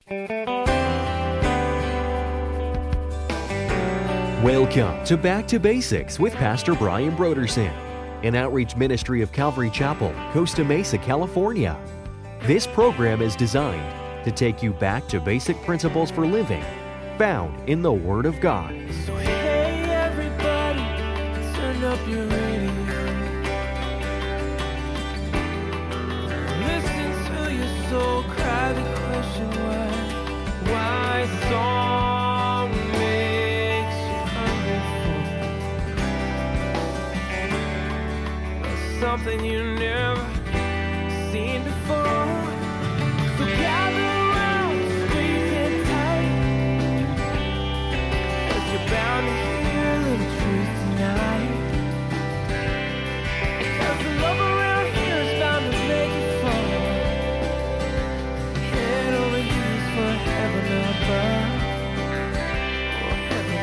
Welcome to Back to Basics with Pastor Brian Brodersen, an outreach ministry of Calvary Chapel, Costa Mesa, California. This program is designed to take you back to basic principles for living found in the Word of God. So hey everybody, turn up your radio. Listen to your soul cry the question why song makes you hungry for something you never seen before. So gather around, squeeze it tight, 'cause you're bound to hear a little truth tonight. 'Cause the love around here is bound to make you fall. Head over heels for heaven above. Oh, heaven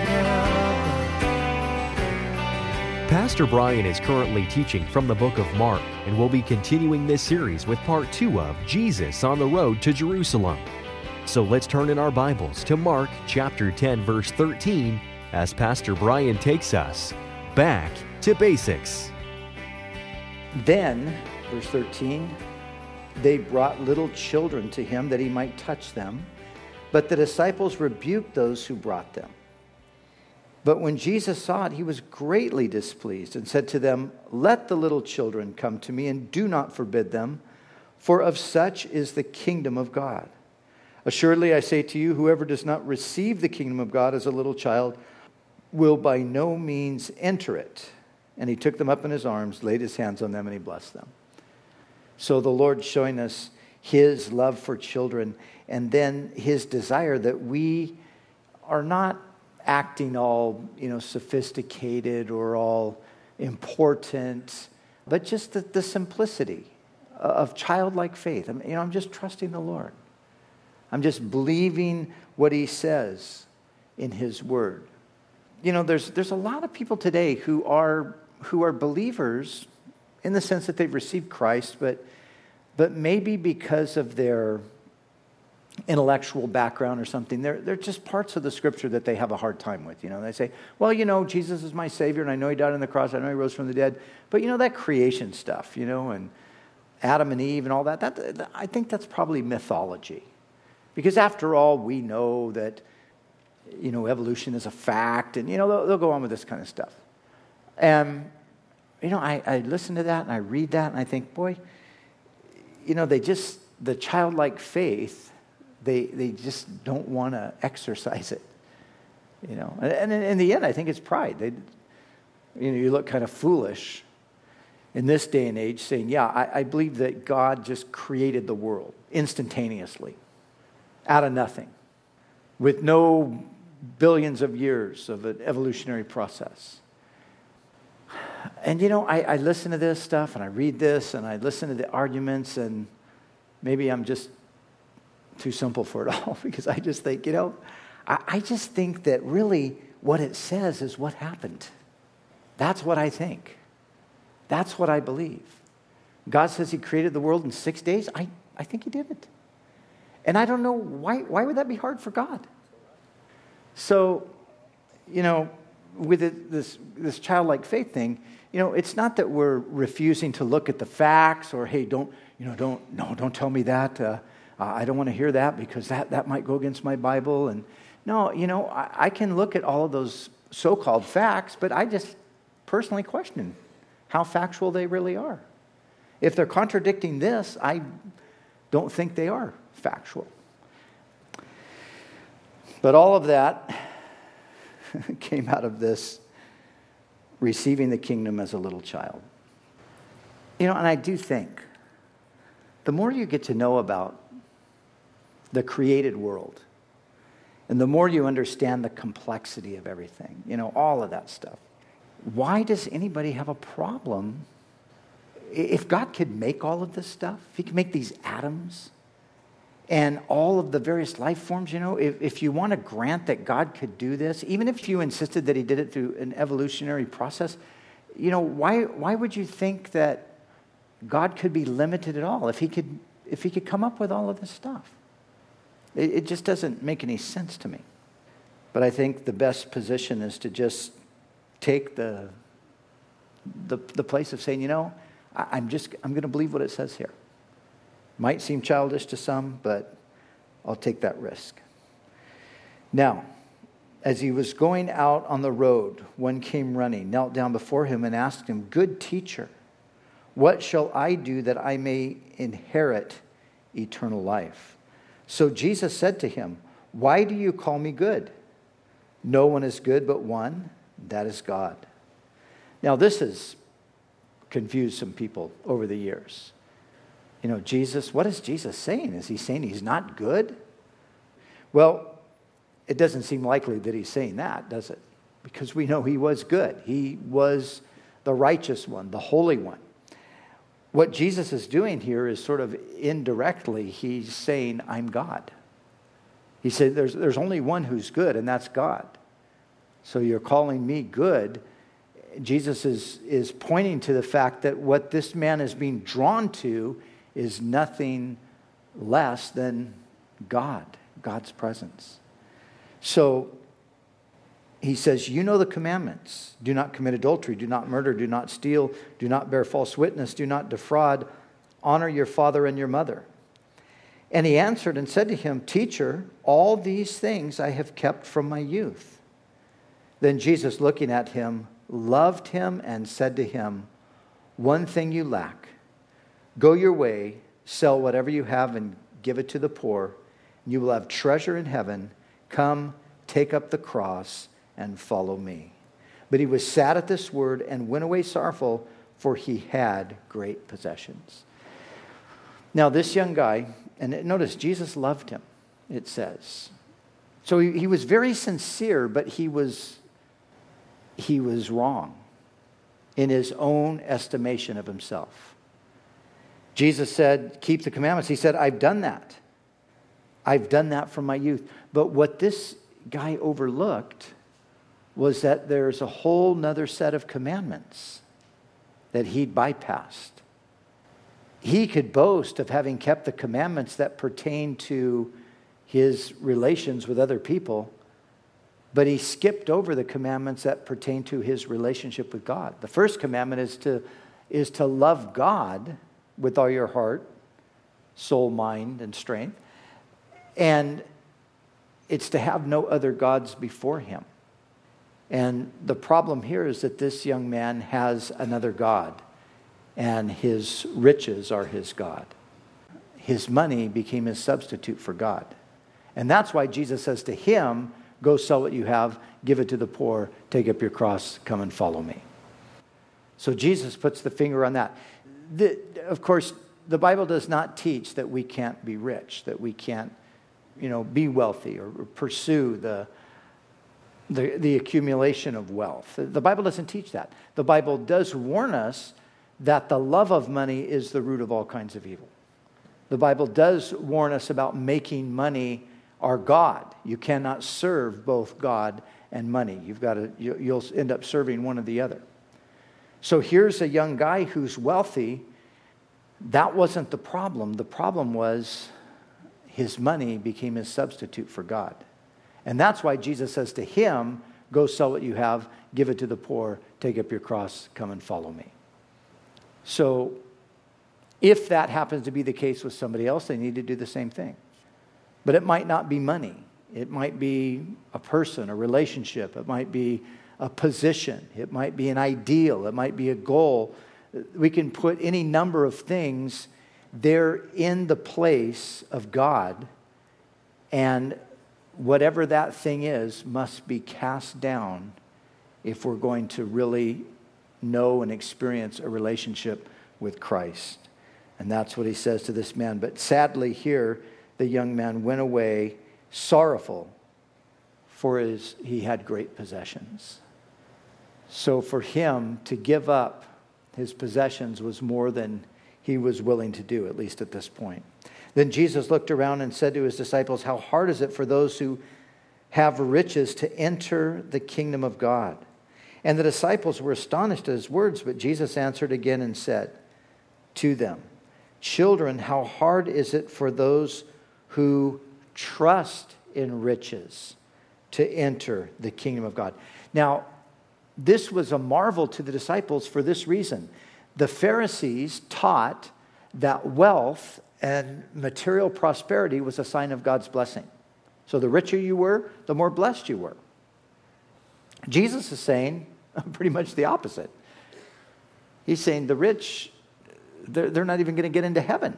above. Pastor Brian is currently teaching from the book of Mark and will be continuing this series with part 2 of Jesus on the Road to Jerusalem. So let's turn in our Bibles to Mark chapter 10, verse 13, as Pastor Brian takes us back to basics. Then, verse 13, they brought little children to him that he might touch them, but the disciples rebuked those who brought them. But when Jesus saw it, he was greatly displeased and said to them, "Let the little children come to me, and do not forbid them, for of such is the kingdom of God. Assuredly, I say to you, whoever does not receive the kingdom of God as a little child will by no means enter it." And he took them up in his arms, laid his hands on them, and he blessed them. So the Lord showing us his love for children, and then his desire that we are not acting all, sophisticated or all important, but just the simplicity of childlike faith. I'm just trusting the Lord. I'm just believing what he says in his word. There's a lot of people today who are believers in the sense that they've received Christ, but maybe because of their intellectual background or something, they're just parts of the scripture that they have a hard time with. They say, well, Jesus is my Savior, and I know he died on the cross, I know he rose from the dead, but that creation stuff, and Adam and Eve and all that, I think that's probably mythology. Because after all, we know that, evolution is a fact, and, they'll go on with this kind of stuff. And, I listen to that, and I read that, and I think, boy, the childlike faith, they just don't want to exercise it, And in the end, I think it's pride. You look kind of foolish in this day and age saying, yeah, I believe that God just created the world instantaneously, out of nothing, with no billions of years of an evolutionary process. And, I listen to this stuff, and I read this, and I listen to the arguments, and maybe I'm just too simple for it all, because I just think, I just think that really what it says is what happened. That's what I think. That's what I believe. God says he created the world in 6 days. I think he did it. And I don't know, why would that be hard for God? So, with this childlike faith thing, it's not that we're refusing to look at the facts or, hey, don't tell me that. I don't want to hear that because that might go against my Bible. And no, I can look at all of those so-called facts, but I just personally question how factual they really are. If they're contradicting this, I don't think they are factual. But all of that came out of this receiving the kingdom as a little child. And I do think the more you get to know about the created world, and the more you understand the complexity of everything, all of that stuff, why does anybody have a problem? If God could make all of this stuff, if he could make these atoms and all of the various life forms, if you want to grant that God could do this, even if you insisted that he did it through an evolutionary process, why would you think that God could be limited at all if he could come up with all of this stuff? It just doesn't make any sense to me. But I think the best position is to just take the place of saying, I'm going to believe what it says here. Might seem childish to some, but I'll take that risk. Now, as he was going out on the road, one came running, knelt down before him and asked him, "Good teacher, what shall I do that I may inherit eternal life?" So Jesus said to him, "Why do you call me good? No one is good but one, that is God." Now, this has confused some people over the years. Jesus, what is Jesus saying? Is he saying he's not good? Well, it doesn't seem likely that he's saying that, does it? Because we know he was good. He was the righteous one, the holy one. What Jesus is doing here is sort of indirectly, he's saying, I'm God. He said, there's only one who's good, and that's God. So you're calling me good. Jesus is pointing to the fact that what this man is being drawn to is nothing less than God's presence. So he says, you know the commandments. Do not commit adultery, do not murder, do not steal, do not bear false witness, do not defraud, honor your father and your mother. And he answered and said to him, "Teacher, all these things I have kept from my youth." Then Jesus, looking at him, loved him and said to him, "One thing you lack. Go your way, sell whatever you have and give it to the poor, and you will have treasure in heaven. Come, take up the cross and follow me." But he was sad at this word and went away sorrowful, for he had great possessions. Now this young guy, and notice Jesus loved him, it says. So he was very sincere, but he was wrong in his own estimation of himself. Jesus said, keep the commandments. He said, I've done that. I've done that from my youth. But what this guy overlooked was that there's a whole nother set of commandments that he'd bypassed. He could boast of having kept the commandments that pertain to his relations with other people, but he skipped over the commandments that pertain to his relationship with God. The first commandment is to love God with all your heart, soul, mind, and strength. And it's to have no other gods before him. And the problem here is that this young man has another god, and his riches are his god. His money became his substitute for God. And that's why Jesus says to him, go sell what you have, give it to the poor, take up your cross, come and follow me. So Jesus puts the finger on that. Of course, the Bible does not teach that we can't be rich, that we can't, be wealthy or pursue the accumulation of wealth. The Bible doesn't teach that. The Bible does warn us that the love of money is the root of all kinds of evil. The Bible does warn us about making money our God. You cannot serve both God and money. You'll end up serving one or the other. So here's a young guy who's wealthy. That wasn't the problem. The problem was his money became his substitute for God. And that's why Jesus says to him, go sell what you have, give it to the poor, take up your cross, come and follow me. So if that happens to be the case with somebody else, they need to do the same thing. But it might not be money. It might be a person, a relationship. It might be a position. It might be an ideal. It might be a goal. We can put any number of things there in the place of God, and whatever that thing is must be cast down if we're going to really know and experience a relationship with Christ. And that's what he says to this man. But sadly here, the young man went away sorrowful, for he had great possessions. So for him to give up his possessions was more than he was willing to do, at least at this point. Then Jesus looked around and said to his disciples, how hard is it for those who have riches to enter the kingdom of God? And the disciples were astonished at his words, but Jesus answered again and said to them, children, how hard is it for those who trust in riches to enter the kingdom of God. Now, this was a marvel to the disciples for this reason. The Pharisees taught that wealth and material prosperity was a sign of God's blessing. So the richer you were, the more blessed you were. Jesus is saying pretty much the opposite. He's saying the rich, they're not even going to get into heaven.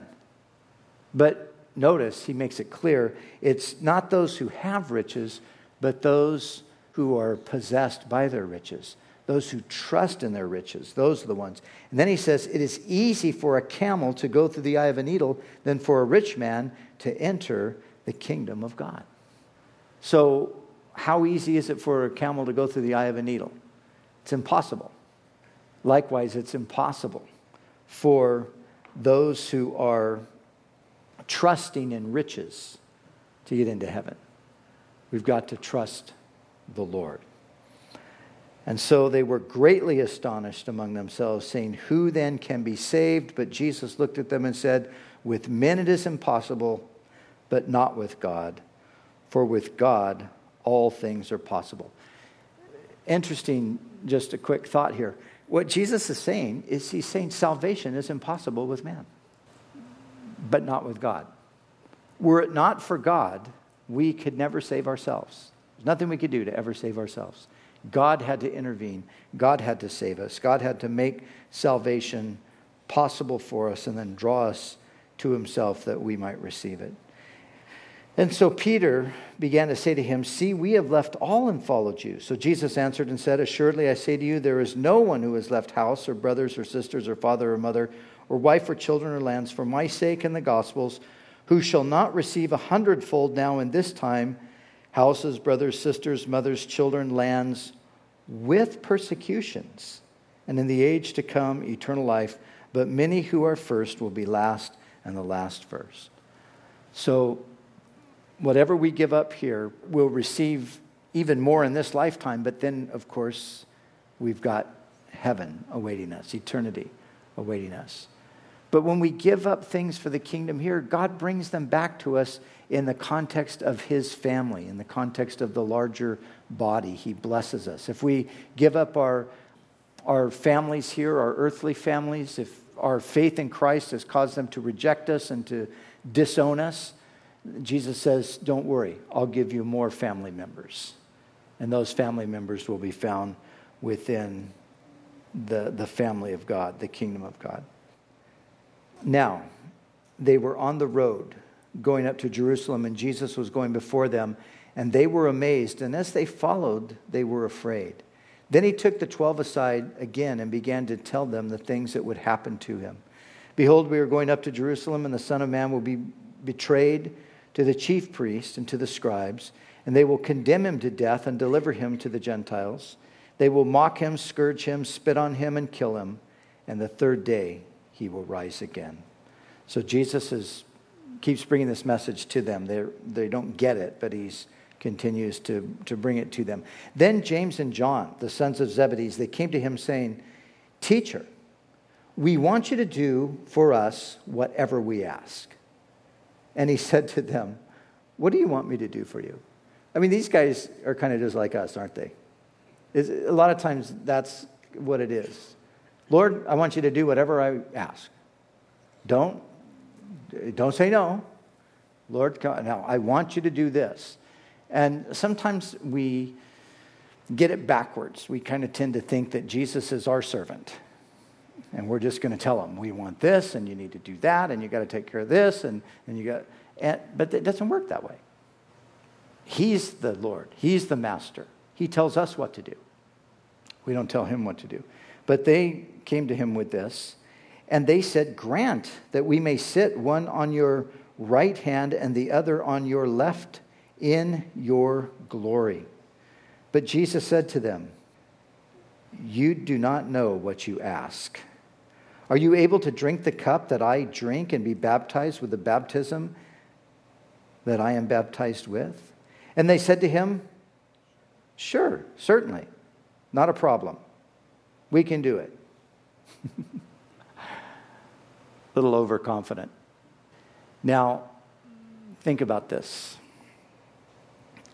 But notice, he makes it clear, it's not those who have riches, but those who are possessed by their riches. Those who trust in their riches, those are the ones. And then he says, it is easy for a camel to go through the eye of a needle than for a rich man to enter the kingdom of God. So how easy is it for a camel to go through the eye of a needle? It's impossible. Likewise, it's impossible for those who are trusting in riches to get into heaven. We've got to trust the Lord. And so they were greatly astonished among themselves, saying, who then can be saved? But Jesus looked at them and said, with men it is impossible, but not with God. For with God all things are possible. Interesting, just a quick thought here. What Jesus is saying is he's saying salvation is impossible with man, but not with God. Were it not for God, we could never save ourselves. There's nothing we could do to ever save ourselves. God had to intervene. God had to save us. God had to make salvation possible for us and then draw us to himself that we might receive it. And so Peter began to say to him, see, we have left all and followed you. So Jesus answered and said, assuredly I say to you, there is no one who has left house or brothers or sisters or father or mother or wife or children or lands for my sake and the gospel's, who shall not receive 100-fold now in this time, houses, brothers, sisters, mothers, children, lands, with persecutions, and in the age to come, eternal life. But many who are first will be last, and the last first. So whatever we give up here, we'll receive even more in this lifetime. But then, of course, we've got heaven awaiting us, eternity awaiting us. But when we give up things for the kingdom here, God brings them back to us in the context of his family, in the context of the larger body. He blesses us. If we give up our families here, our earthly families, if our faith in Christ has caused them to reject us and to disown us, Jesus says, don't worry, I'll give you more family members. And those family members will be found within the family of God, the kingdom of God. Now, they were on the road going up to Jerusalem, and Jesus was going before them, and they were amazed. And as they followed, they were afraid. Then he took the 12 aside again and began to tell them the things that would happen to him. Behold, we are going up to Jerusalem, and the Son of Man will be betrayed to the chief priests and to the scribes, and they will condemn him to death and deliver him to the Gentiles. They will mock him, scourge him, spit on him, and kill him. And the third day he will rise again. So Jesus keeps bringing this message to them. They don't get it, but he continues to bring it to them. Then James and John, the sons of Zebedee, they came to him saying, Teacher, we want you to do for us whatever we ask. And he said to them, what do you want me to do for you? I mean, these guys are kind of just like us, aren't they? A lot of times that's what it is. Lord, I want you to do whatever I ask. Don't say no. Lord, now I want you to do this. And sometimes we get it backwards. We kind of tend to think that Jesus is our servant. And we're just going to tell him, we want this, and you need to do that, and you got to take care of this, but it doesn't work that way. He's the Lord. He's the master. He tells us what to do. We don't tell him what to do. But they came to him with this, and they said, grant that we may sit one on your right hand and the other on your left in your glory. But Jesus said to them, you do not know what you ask. Are you able to drink the cup that I drink and be baptized with the baptism that I am baptized with? And they said to him, sure, certainly, not a problem. We can do it. A little overconfident. Now, think about this.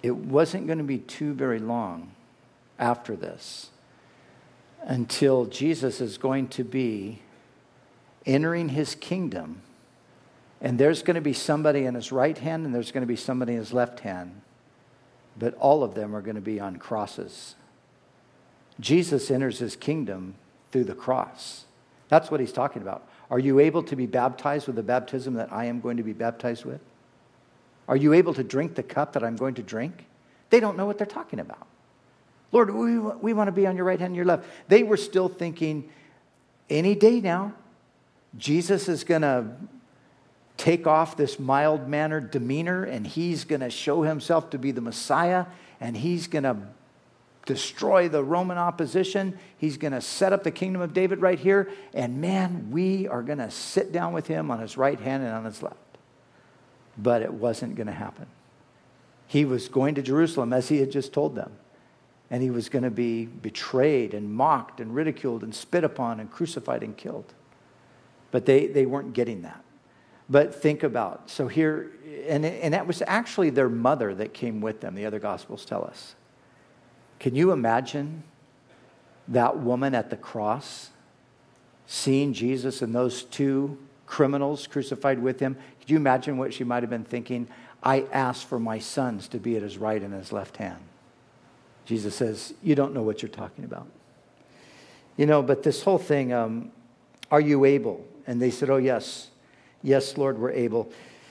it wasn't going to be too very long after this until Jesus is going to be entering his kingdom, and there's going to be somebody in his right hand and there's going to be somebody in his left hand, but all of them are going to be on crosses. Jesus enters his kingdom through the cross. That's what he's talking about. Are you able to be baptized with the baptism that I am going to be baptized with? Are you able to drink the cup that I'm going to drink? They don't know what they're talking about. Lord, we want to be on your right hand and your left. They were still thinking, any day now, Jesus is going to take off this mild-mannered demeanor and he's going to show himself to be the Messiah and he's going to destroy the Roman opposition. He's going to set up the kingdom of David right here. And man, we are going to sit down with him on his right hand and on his left. But it wasn't going to happen. He was going to Jerusalem as he had just told them. And he was going to be betrayed and mocked and ridiculed and spit upon and crucified and killed. But they weren't getting that. But think about, so here, and that was actually their mother that came with them, the other Gospels tell us. Can you imagine that woman at the cross seeing Jesus and those two criminals crucified with him? Could you imagine what she might have been thinking? I asked for my sons to be at his right and his left hand. Jesus says, you don't know what you're talking about. But this whole thing, are you able? And they said, oh, yes. Yes, Lord, we're able.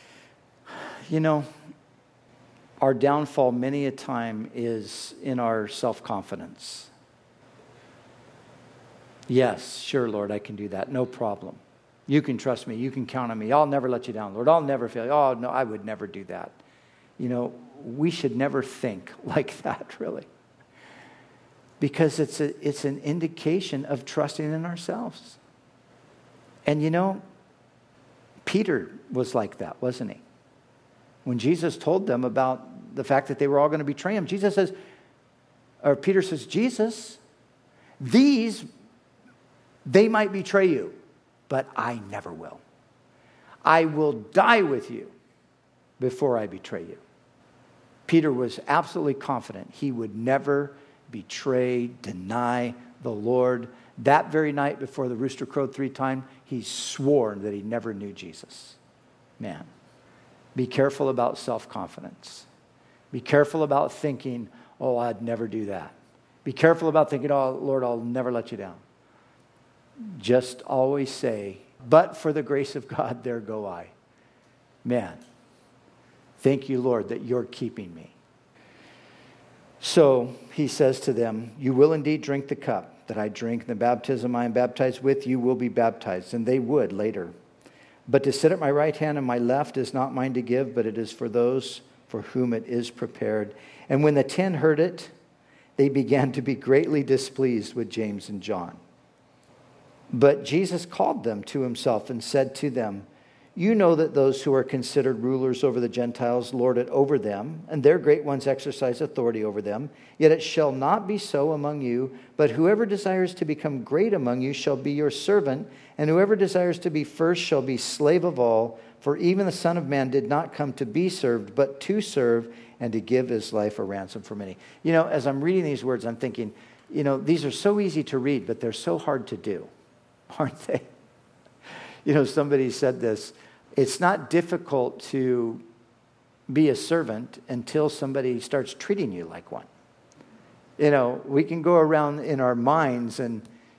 Our downfall many a time is in our self-confidence. Yes, sure, Lord, I can do that. No problem. You can trust me. You can count on me. I'll never let you down, Lord. I'll never fail you. Oh, no, I would never do that. We should never think like that, really. Because it's an indication of trusting in ourselves. And Peter was like that, wasn't he? When Jesus told them about the fact that they were all going to betray him, Peter says, Jesus, they might betray you, but I never will. I will die with you before I betray you. Peter was absolutely confident he would never betray, deny the Lord. That very night before the rooster crowed 3 times, he swore that he never knew Jesus. Man, be careful about self-confidence. Be careful about thinking, oh, I'd never do that. Be careful about thinking, oh, Lord, I'll never let you down. Just always say, but for the grace of God, there go I. Man, thank you, Lord, that you're keeping me. So he says to them, you will indeed drink the cup that I drink, the baptism I am baptized with, you will be baptized. And they would later. But to sit at my right hand and my left is not mine to give, but it is for those for whom it is prepared. And when the 10 heard it, they began to be greatly displeased with James and John. But Jesus called them to himself and said to them, you know that those who are considered rulers over the Gentiles lord it over them, and their great ones exercise authority over them. Yet it shall not be so among you, but whoever desires to become great among you shall be your servant, and whoever desires to be first shall be slave of all. For even the Son of Man did not come to be served, but to serve, and to give his life a ransom for many. As I'm reading these words, I'm thinking, these are so easy to read, but they're so hard to do, aren't they? Somebody said this. It's not difficult to be a servant until somebody starts treating you like one. We can go around in our minds and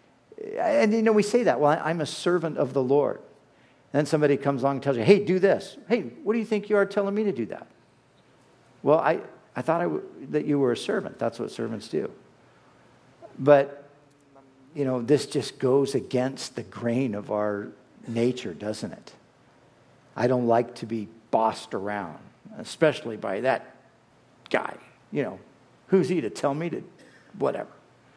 we say that, well, I'm a servant of the Lord. And then somebody comes along and tells you, hey, do this. Hey, what do you think you are telling me to do that? Well, I thought that you were a servant. That's what servants do. But, this just goes against the grain of our nature, doesn't it? I don't like to be bossed around, especially by that guy. Who's he to tell me to whatever?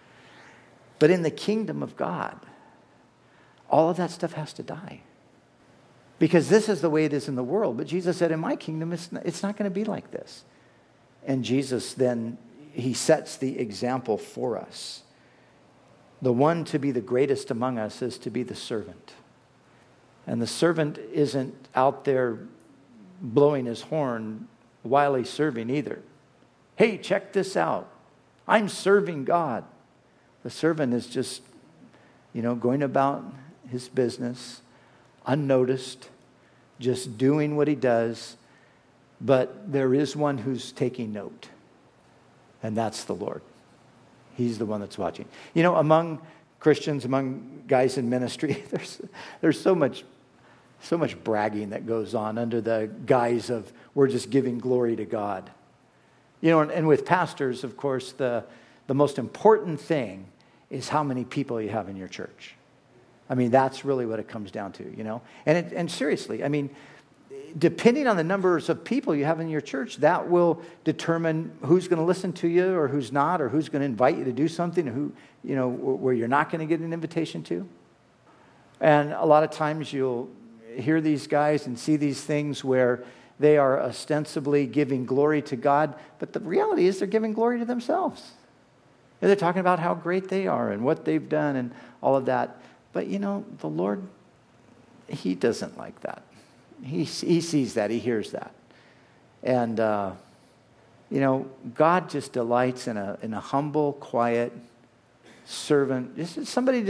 But in the kingdom of God, all of that stuff has to die. Because this is the way it is in the world. But Jesus said, in my kingdom, it's not going to be like this. And Jesus then, he sets the example for us. The one to be the greatest among us is to be the servant. And the servant isn't out there blowing his horn while he's serving either. Hey, check this out. I'm serving God. The servant is just, going about his business, unnoticed, just doing what he does. But there is one who's taking note, and that's the Lord. He's the one that's watching. Among Christians, among guys in ministry, there's so much bragging that goes on under the guise of we're just giving glory to God. And with pastors, of course, the most important thing is how many people you have in your church. I mean, that's really what it comes down to, And seriously, I mean, depending on the numbers of people you have in your church, that will determine who's going to listen to you or who's not, or who's going to invite you to do something, or where you're not going to get an invitation to. And a lot of times you'll hear these guys and see these things where they are ostensibly giving glory to God, but the reality is they're giving glory to themselves. And they're talking about how great they are and what they've done and all of that. But the Lord, He doesn't like that. He sees that. He hears that. And, God just delights in a humble, quiet servant. Somebody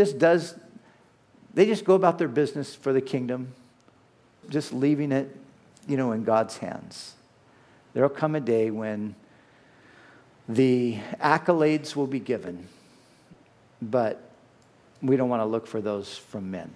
they just go about their business for the kingdom, just leaving it, in God's hands. There'll come a day when the accolades will be given, but we don't want to look for those from men.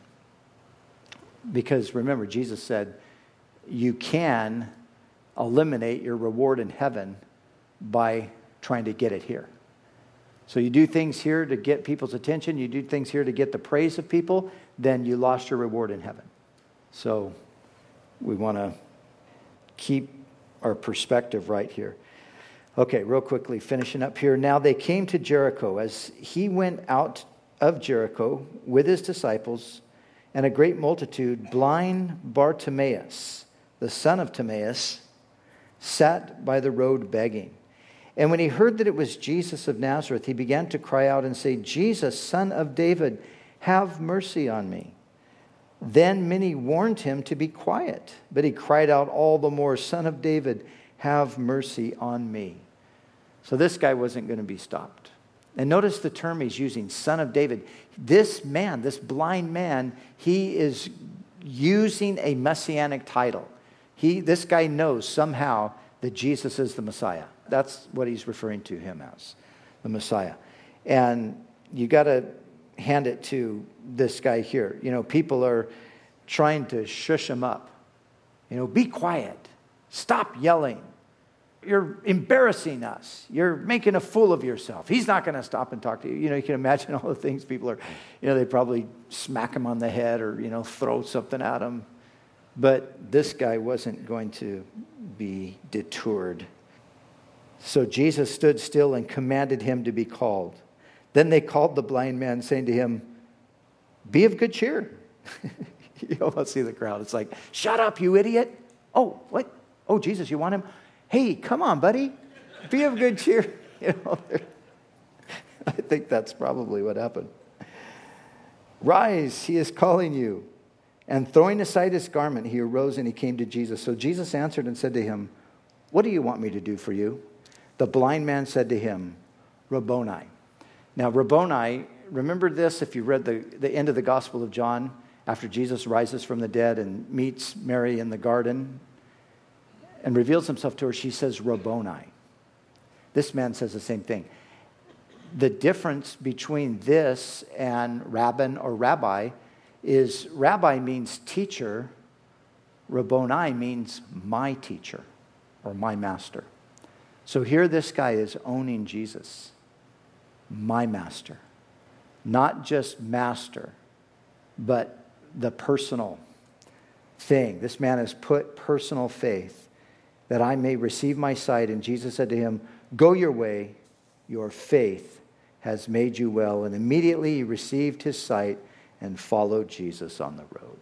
Because remember, Jesus said, you can eliminate your reward in heaven by trying to get it here. So you do things here to get people's attention, you do things here to get the praise of people, then you lost your reward in heaven. So we want to keep our perspective right here. Okay, real quickly, finishing up here. Now they came to Jericho. As he went out of Jericho with his disciples and a great multitude, blind Bartimaeus, the son of Timaeus, sat by the road begging. And when he heard that it was Jesus of Nazareth, he began to cry out and say, Jesus, Son of David, have mercy on me. Then many warned him to be quiet, but he cried out all the more, Son of David, have mercy on me. So this guy wasn't going to be stopped. And notice the term he's using, Son of David. This man, this blind man, he is using a messianic title. This guy knows somehow that Jesus is the Messiah. That's what he's referring to him as, the Messiah. And you got to hand it to this guy here. People are trying to shush him up. Be quiet. Stop yelling. You're embarrassing us. You're making a fool of yourself. He's not going to stop and talk to you. You can imagine all the things people are, they probably smack him on the head or, throw something at him. But this guy wasn't going to be deterred. So Jesus stood still and commanded him to be called. Then they called the blind man, saying to him, be of good cheer. You almost see the crowd. It's like, shut up, you idiot. Oh, what? Oh, Jesus, you want him? Hey, come on, buddy. Be of good cheer. I think that's probably what happened. Rise, he is calling you. And throwing aside his garment, he arose and he came to Jesus. So Jesus answered and said to him, what do you want me to do for you? The blind man said to him, Rabboni. Now, Rabboni, remember this if you read the end of the Gospel of John, after Jesus rises from the dead and meets Mary in the garden and reveals himself to her, she says, Rabboni. This man says the same thing. The difference between this and rabbin or rabbi is rabbi means teacher, Rabboni means my teacher or my master. So here this guy is owning Jesus, my master. Not just master, but the personal thing. This man has put personal faith that I may receive my sight. And Jesus said to him, go your way, your faith has made you well. And immediately he received his sight and followed Jesus on the road.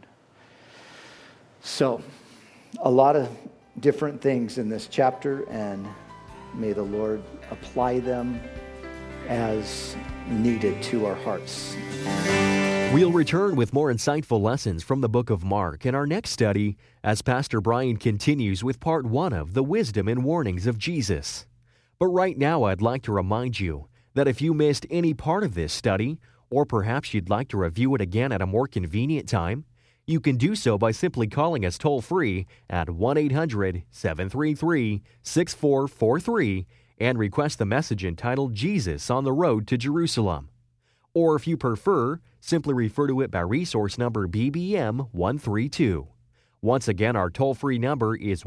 So, a lot of different things in this chapter, and may the Lord apply them as needed to our hearts. We'll return with more insightful lessons from the book of Mark in our next study as Pastor Brian continues with part 1 of the wisdom and warnings of Jesus. But right now, I'd like to remind you that if you missed any part of this study, or perhaps you'd like to review it again at a more convenient time, you can do so by simply calling us toll-free at 1-800-733-6443 and request the message entitled Jesus on the Road to Jerusalem. Or if you prefer, simply refer to it by resource number BBM 132. Once again, our toll-free number is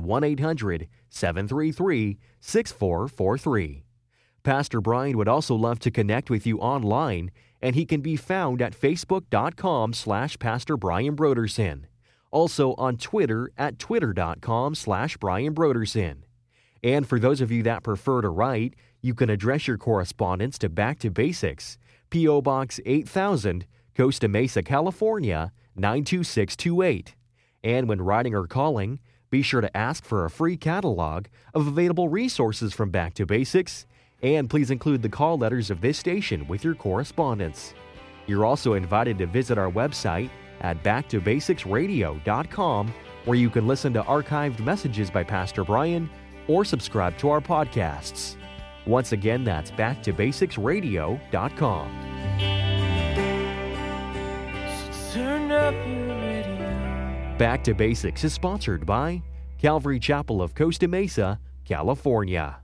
1-800-733-6443. Pastor Brian would also love to connect with you online, and he can be found at facebook.com/Pastor Brian Brodersen. Also on Twitter at twitter.com/Brian Brodersen. And for those of you that prefer to write, you can address your correspondence to Back to Basics, P.O. Box 8000, Costa Mesa, California, 92628. And when writing or calling, be sure to ask for a free catalog of available resources from Back to Basics, and please include the call letters of this station with your correspondence. You're also invited to visit our website at backtobasicsradio.com, where you can listen to archived messages by Pastor Brian or subscribe to our podcasts. Once again, that's backtobasicsradio.com. So turn up your radio. Back to Basics is sponsored by Calvary Chapel of Costa Mesa, California.